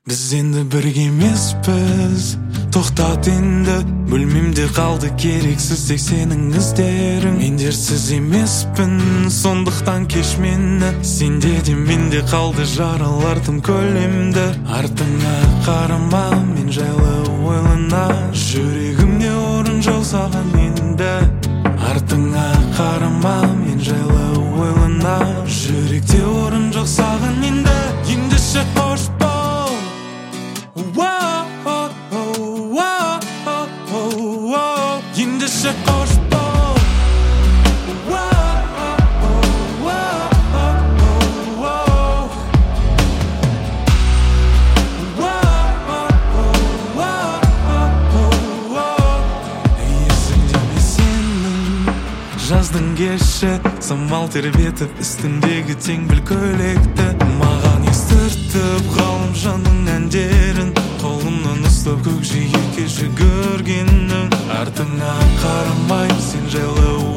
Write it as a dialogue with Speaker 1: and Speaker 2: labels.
Speaker 1: Biz endi birga emasmiz, to'xtat endi. Bölmemde kaldı gereksiz tek senin izlerin. Men dersiz emasmin, sonduktan keç meni. Sen dedim mende kaldı jaralardım kölümde. Артыңа карама, men жайлы ойлана. Жүрегимде орын жоқ саған енді. Артыңа карама, мен жайлы ойлана. Жүректе орын жоқ саған енді. Ендеше қош бол. Ендеше қош бол. Есіңде ме сенің жаздың кеші, самал тербетіп үстіндегі теңбіл көйлекті. Маған естіртіп ғалым жанның әндерін, қолымнан ұстап көкжиекке жүгіргенің. Артыңа қарамай, сен жайлы